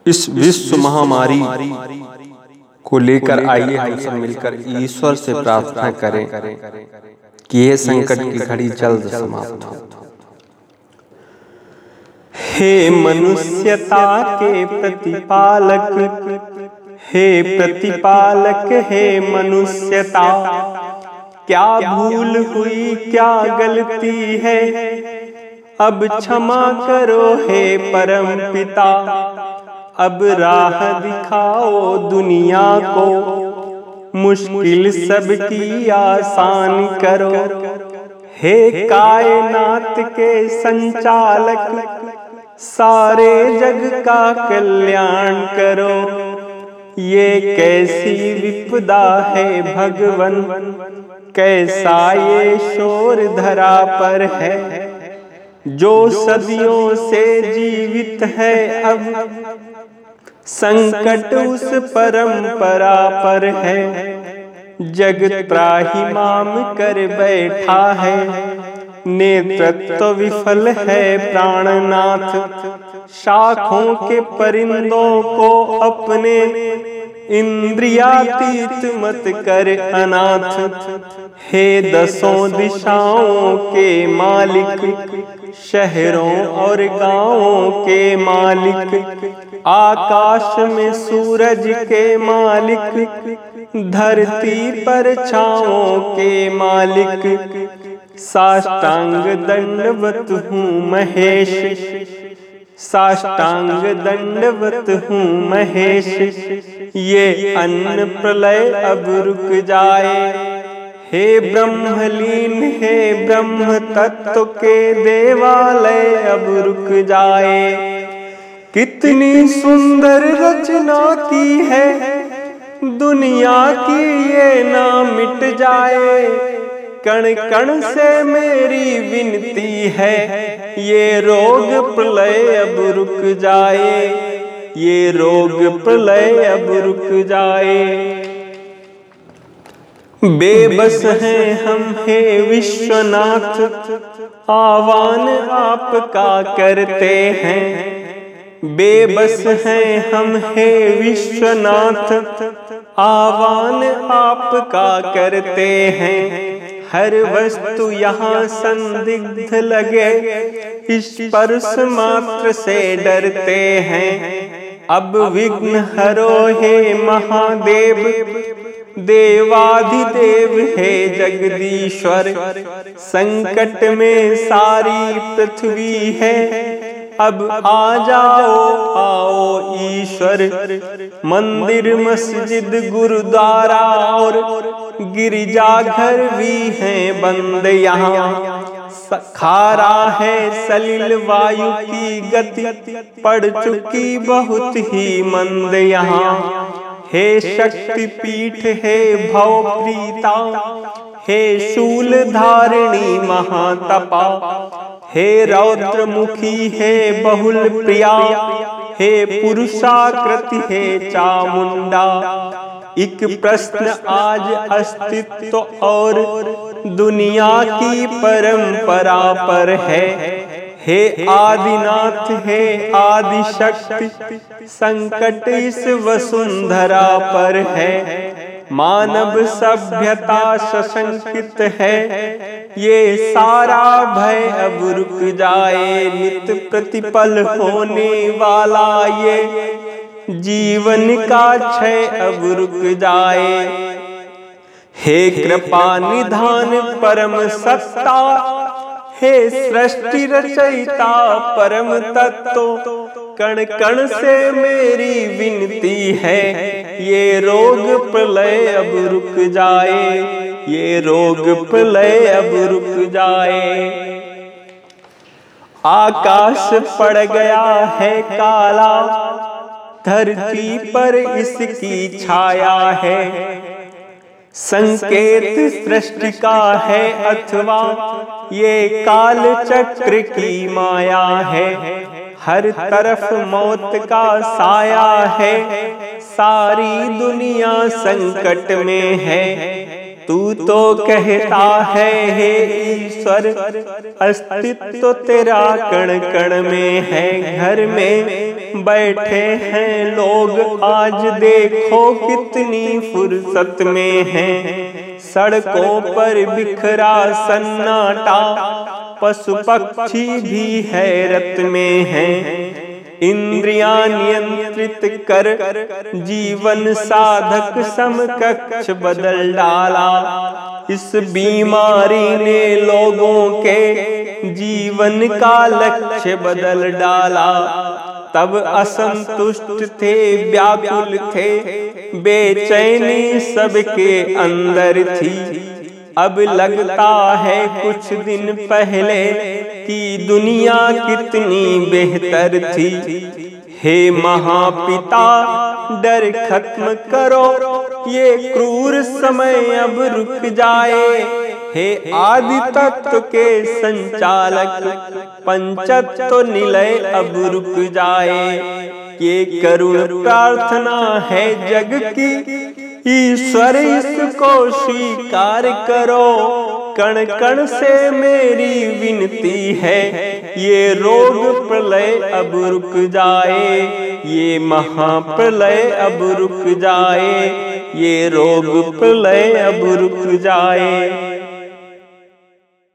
इस विश्व महामारी को लेकर आइए हम सब मिलकर ईश्वर से प्रार्थना करें कि यह संकट की घड़ी जल्द समाप्त हो। हे मनुष्यता के प्रतिपालक, हे प्रतिपालक, हे मनुष्यता, क्या भूल हुई, क्या गलती है, अब क्षमा करो हे परम पिता। अब राह दिखाओ दुनिया को, मुश्किल सबकी आसान करो। हे कायनात के संचालक, सारे जग का कल्याण करो। ये कैसी विपदा है भगवन, कैसा ये शोर धरा पर है, जो सदियों से जीवित है अब संकट उस परंपरा पर है। जग त्राहिमाम कर बैठा है, नेतृत्व विफल है प्राणनाथ। शाखों के परिंदों को अपने इंद्रियातीत मत कर अनाथ। हे दसों दिशाओं के मालिक, शहरों और गांवों के मालिक, आकाश में सूरज के मालिक, धरती पर छाओं के मालिक, साष्टांग दंडवत हूँ महेश, साष्टांग दंडवत हूँ महेश। ये अन्न प्रलय अब रुक जाए, हे ब्रह्मलीन, हे ब्रह्म तत्व के देवालय अब रुक जाए। कितनी सुंदर रचना की है दुनिया की, ये ना मिट जाए। कण कण से मेरी विनती है, ये रोग प्रलय अब रुक जाए, ये रोग प्रलय अब रुक जाए। बेबस हैं हम हे विश्वनाथ, आह्वान आपका करते हैं। बेबस हैं हम हे विश्वनाथ, आह्वान आपका करते हैं। हर वस्तु यहाँ संदिग्ध लगे, स्पर्श मात्र से डरते हैं। अब विघ्न हरो हे महादेव, देवाधिदेव हे जगदीश्वर। संकट में सारी पृथ्वी है, अब आ जाओ आओ ईश्वर। मंदिर मस्जिद गुरुद्वारा और गिरजाघर भी हैं बंद यहाँ। खारा है सलिल वायु की गति, पड़ चुकी बहुत ही मंद यहाँ। हे शक्ति पीठ, हे भवप्रीता, हे शूल धारिणी महातपा, हे रौद्रमुखी, हे बहुल प्रिया, हे पुरुषाकृति, हे चामुंडा। एक प्रश्न आज अस्तित्व और दुनिया की परंपरा पर है। हे आदिनाथ, हे आदिशक्ति, संकट इस वसुंधरा पर है। मानव सभ्यता सशंकित है, ये सारा भय अब रुक जाए। नित्य प्रतिपल होने वाला ये जीवन का क्षय अब रुक जाए। हे कृपा निधान परम सत्ता, हे सृष्टि रचयिता परम तत्व। कण कण से मेरी विनती है, ये रोग प्रलय अब रुक जाए, ये रोग प्रलय अब रुक जाए। आकाश पड़ गया है काला, धरती पर इसकी छाया है। संकेत सृष्टि का है अथवा ये काल चक्र की माया है। हर तरफ मौत का साया है, सारी दुनिया संकट में है। तू तो कहता है हे ईश्वर, अस्तित्व तेरा कण कण में है। घर में बैठे हैं लोग आज देखो कितनी फुर्सत में हैं। सड़कों पर बिखरा सन्नाटा, पशु पक्षी भी हैरत में हैं। इंद्रियां नियंत्रित कर जीवन साधक समकक्ष बदल डाला। इस बीमारी ने लोगों के जीवन का लक्ष्य बदल डाला। तब असंतुष्ट थे, व्याकुल थे, बेचैनी सबके अंदर थी। अब लगता है कुछ दिन पहले कि दुनिया कितनी बेहतर थी। हे महापिता डर खत्म करो, ये क्रूर समय अब रुक जाए। हे आदि तत्व के संचालक, पंचतत्व निलय अब रुक जाए। ये करुण प्रार्थना है जग की, ईश्वर इसको स्वीकार करो। कण कण से मेरी विनती है, ये रोग प्रलय अब रुक जाए। ये महाप्रलय अब रुक जाए, ये रोग प्रलय अब रुक जाए।